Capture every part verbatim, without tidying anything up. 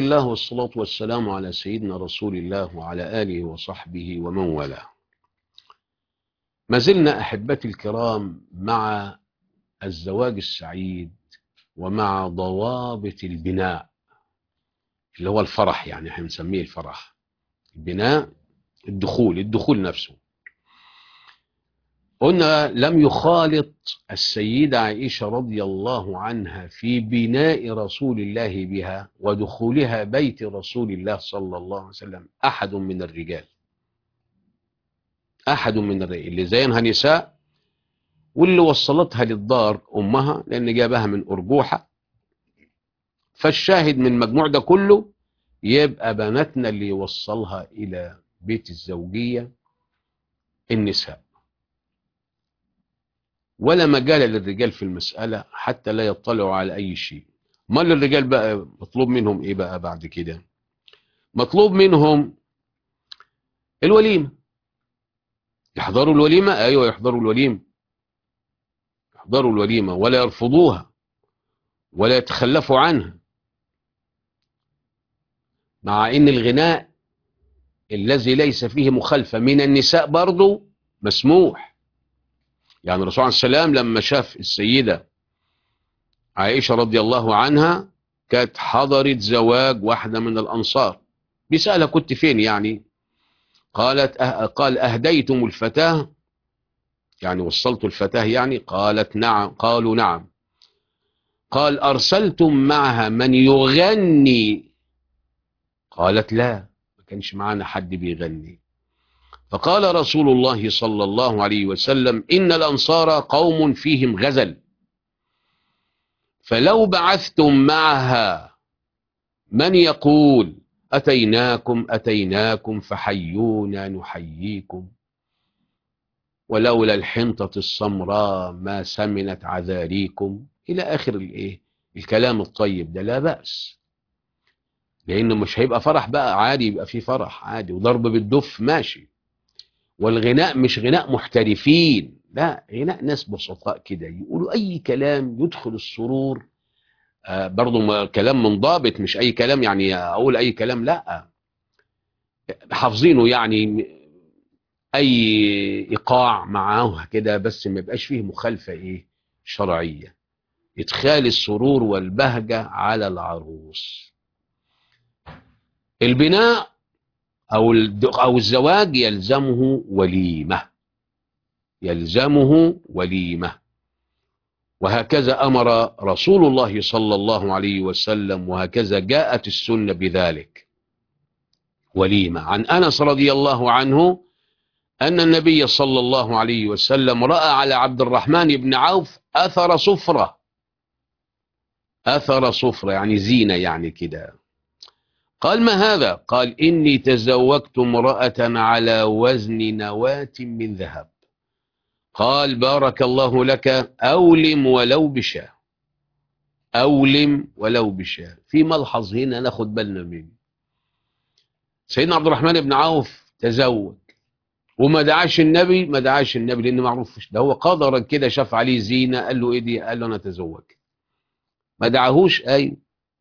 الله والصلاة والسلام على سيدنا رسول الله وعلى آله وصحبه ومن والاه. ما زلنا أحبتي الكرام مع الزواج السعيد ومع ضوابط البناء اللي هو الفرح، يعني احنا بنسميه الفرح. البناء الدخول الدخول نفسه. قلنا لم يخالط السيدة عائشة رضي الله عنها في بناء رسول الله بها ودخولها بيت رسول الله صلى الله عليه وسلم أحد من الرجال. أحد من الرجال اللي زينها نساء، واللي وصلتها للدار أمها لأن جابها من أرجوحة. فالشاهد من المجموع ده كله يبقى بناتنا اللي يوصلها إلى بيت الزوجية النساء، ولا مجال للرجال في المسألة حتى لا يطلعوا على أي شيء. ما للرجال بقى مطلوب منهم إيه بقى بعد كده؟ مطلوب منهم الوليمة. يحضروا الوليمة، أيوة يحضروا الوليمة، يحضروا الوليمة ولا يرفضوها ولا يتخلفوا عنها. مع إن الغناء الذي ليس فيه مخالفة من النساء برضه مسموح. يعني الرسول عليه السلام لما شاف السيدة عائشة رضي الله عنها كانت حضرت زواج واحدة من الأنصار، بيسألها كنت فين يعني؟ قالت أه قال أهديتم الفتاة، يعني وصلت الفتاة يعني؟ قالت نعم. قالوا نعم. قال أرسلتم معها من يغني؟ قالت لا، ما كانش معنا حد بيغني. فقال رسول الله صلى الله عليه وسلم إن الأنصار قوم فيهم غزل، فلو بعثتم معها من يقول أتيناكم أتيناكم فحيونا نحييكم، ولولا الحنطة السمراء ما سمنت عذاريكم، إلى آخر الإيه الكلام الطيب ده، لا بأس. لأنه مش هيبقى فرح بقى عادي، يبقى فيه فرح عادي وضرب بالدف ماشي. والغناء مش غناء محترفين، لا، غناء ناس بسطاء كده يقولوا أي كلام يدخل السرور. آه برضو كلام منضبط، مش أي كلام يعني أقول أي كلام، لا، حافظينه يعني أي إيقاع معاه كده، بس ما يبقاش فيه مخالفة إيه شرعية، إدخال السرور والبهجة على العروس. البناء أو أو الزواج يلزمه وليمة، يلزمه وليمة. وهكذا أمر رسول الله صلى الله عليه وسلم، وهكذا جاءت السنة بذلك، وليمة. عن أنس رضي الله عنه أن النبي صلى الله عليه وسلم رأى على عبد الرحمن بن عوف أثر صفرة، أثر صفرة يعني زينة يعني كده. قال ما هذا؟ قال إني تزوجت امرأة على وزن نواة من ذهب. قال بارك الله لك، أولم ولو بشاة، أولم ولو بشاة. في ملحظ هنا ناخد بالنا منه. سيدنا عبد الرحمن بن عوف تزوج وما دعاش النبي، ما دعاش النبي لأنه معروف ده هو قدرا كده، شاف عليه زينة قال له إيه دي؟ قال له أنا تزوج. ما دعاهوش، أيوه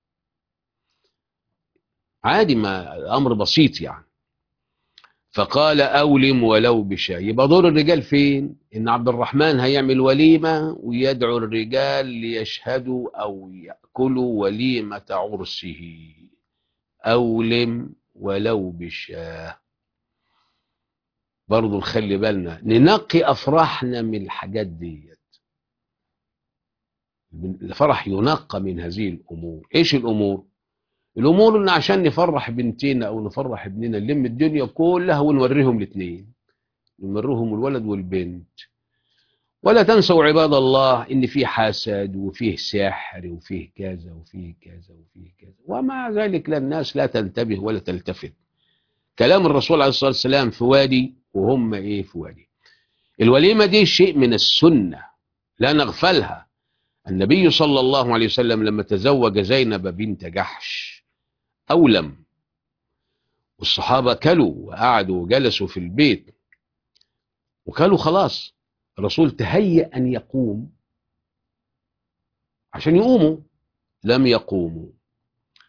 عادي، ما الأمر بسيط يعني. فقال أولم ولو بشاة. يبقى دور الرجال فين؟ إن عبد الرحمن هيعمل وليمة ويدعو الرجال ليشهدوا أو يأكلوا وليمة عرسه. أولم ولو بشاة. برضو نخلي بالنا ننقي أفراحنا من الحاجات دي. الفرح ينقى من هذه الأمور. إيش الأمور؟ الأمور إن عشان نفرح بنتنا أو نفرح ابننا نلم الدنيا كلها ونوريهم الاثنين، نوريهم الولد والبنت. ولا تنسوا عباد الله إن فيه حسد وفيه سحر وفيه كذا وفيه كذا وفيه كذا، ومع ذلك لا، الناس لا تنتبه ولا تلتفت. كلام الرسول عليه الصلاة والسلام في وادي وهم إيه في وادي. الوليمة دي شيء من السنة لا نغفلها. النبي صلى الله عليه وسلم لما تزوج زينب بنت جحش أولم، والصحابة كلوا وقعدوا وجلسوا في البيت وكلوا خلاص. الرسول تهيأ أن يقوم عشان يقوموا، لم يقوموا.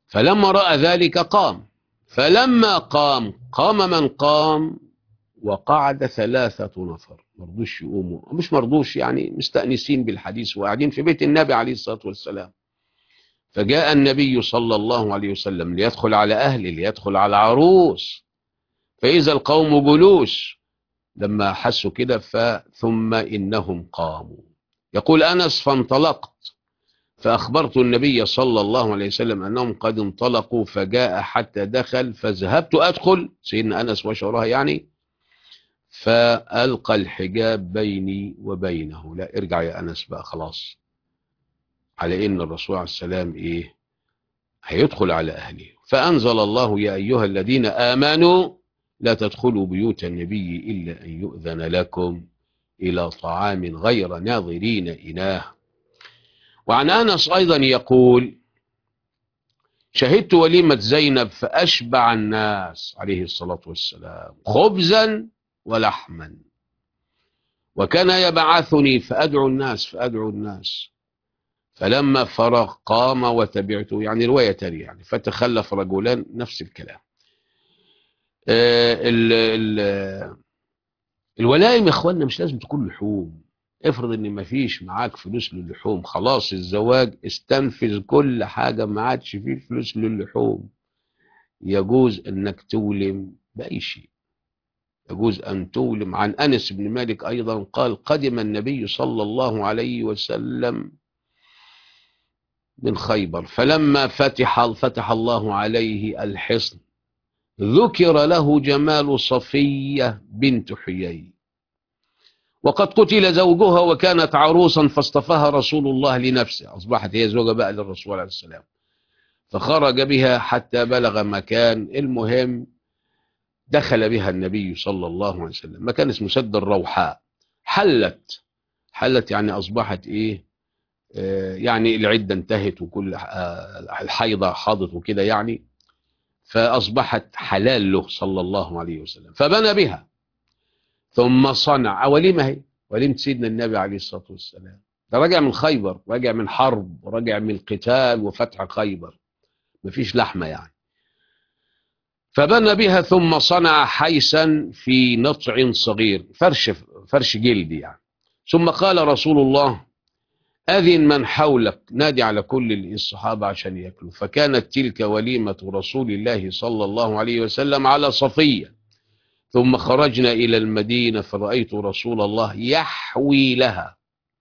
فلما رأى ذلك قام، فلما قام قام من قام وقعد ثلاثة نفر، مرضوش يقوموا، مش مرضوش يعني مستأنسين بالحديث وقاعدين في بيت النبي عليه الصلاة والسلام. فجاء النبي صلى الله عليه وسلم ليدخل على أهله، ليدخل على عروس، فإذا القوم جلوس. لما حسوا كده ثم إنهم قاموا. يقول أنس فانطلقت فأخبرت النبي صلى الله عليه وسلم أنهم قد انطلقوا، فجاء حتى دخل فذهبت أدخل، سيدنا أنس وشورها يعني، فألقى الحجاب بيني وبينه. لا ارجع يا أنس بقى خلاص، على إن الرسول عليه السلام إيه هيدخل على أهله. فأنزل الله يا أيها الذين آمنوا لا تدخلوا بيوت النبي إلا أن يؤذن لكم إلى طعام غير ناظرين إناه. وعن أنس أيضا يقول شهدت وليمة زينب فأشبع الناس عليه الصلاة والسلام خبزا ولحما، وكان يبعثني فأدعو الناس فأدعو الناس، فلما فرغ قام وتبعته. يعني رواية تانية يعني فتخلف رجلان، نفس الكلام. ال ال الولائم يا اخوانا مش لازم تكون لحوم. افرض ان مفيش معاك فلوس للحوم، خلاص الزواج استنفذ كل حاجة، ما عادش فيه فلوس للحوم، يجوز انك تولم بأي شيء، يجوز ان تولم. عن انس بن مالك ايضا قال قدم النبي صلى الله عليه وسلم من خيبر، فلما فتح فتح الله عليه الحصن ذكر له جمال صفية بنت حيي، وقد قتل زوجها وكانت عروسا فاصطفاها رسول الله لنفسه، أصبحت هي زوجة بقى للرسول عليه السلام، فخرج بها حتى بلغ مكان، المهم دخل بها النبي صلى الله عليه وسلم، مكان اسمه سد الروحاء. حلت حلت يعني أصبحت إيه آه يعني العدة انتهت وكل آه الحيضة حاضت وكده يعني، فأصبحت حلال له صلى الله عليه وسلم، فبنى بها ثم صنع وليمة، هي وليمة سيدنا النبي عليه الصلاة والسلام، ده راجع من خيبر، راجع من حرب، راجع من قتال وفتح خيبر، مفيش لحمة يعني. فبنى بها ثم صنع حيسا في نطع صغير، فرش فرش جلدي يعني، ثم قال رسول الله أذن من حولك، نادي على كل الصحابة عشان يأكلوا. فكانت تلك وليمة رسول الله صلى الله عليه وسلم على صفية. ثم خرجنا إلى المدينة فرأيت رسول الله يحوي لها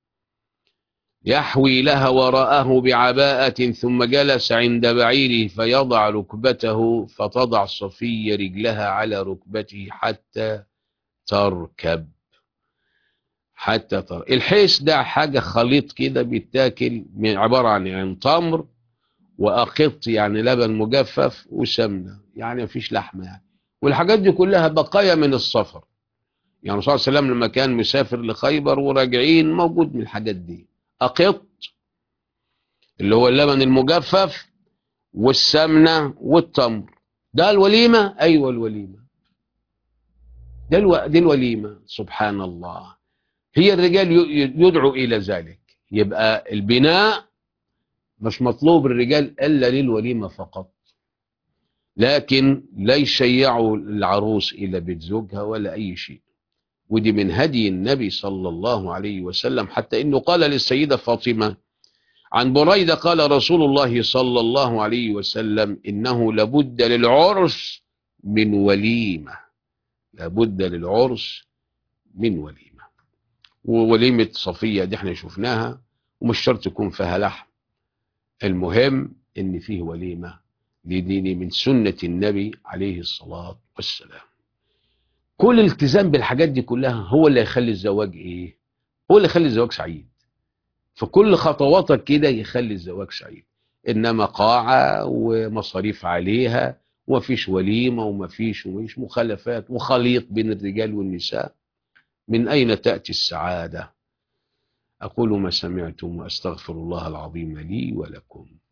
يحوي لها وراءه بعباءة، ثم جلس عند بعيره فيضع ركبته، فتضع صفية رجلها على ركبته حتى تركب حتى تركب. الحيس ده حاجة خليط كده بيتاكل، عبارة عن يعني تمر وأقط يعني لبن مجفف وسمنة، يعني مفيش لحمة يعني، والحاجات دي كلها بقايا من السفر. يعني الرسول صلى الله عليه وسلم لما كان مسافر لخيبر وراجعين موجود من الحاجات دي، أقط اللي هو اللبن المجفف والسمنة والتمر، ده الوليمة. أيوة الوليمة ده الو... دي الوليمة. سبحان الله، هي الرجال يدعو إلى ذلك. يبقى البناء مش مطلوب الرجال إلا للوليمة فقط، لكن لا يشيعوا العروس إلى بيت زوجها ولا أي شيء. ودي من هدي النبي صلى الله عليه وسلم، حتى إنه قال للسيدة فاطمة عن بريدة قال رسول الله صلى الله عليه وسلم إنه لابد للعرس من وليمة، لابد للعرس من وليمة. ووليمة صفية دي احنا شفناها، ومش شرط يكون فيها لحم، المهم إن فيه وليمة لديني من سنة النبي عليه الصلاة والسلام. كل الالتزام بالحاجات دي كلها هو اللي يخلي الزواج ايه، هو اللي يخلي الزواج سعيد. فكل خطواتك كده يخلي الزواج سعيد، انما قاعة ومصاريف عليها ومفيش وليمة ومفيش ومفيش مخالفات وخليط بين الرجال والنساء، من اين تأتي السعادة؟ اقول ما سمعتم واستغفر الله العظيم لي ولكم.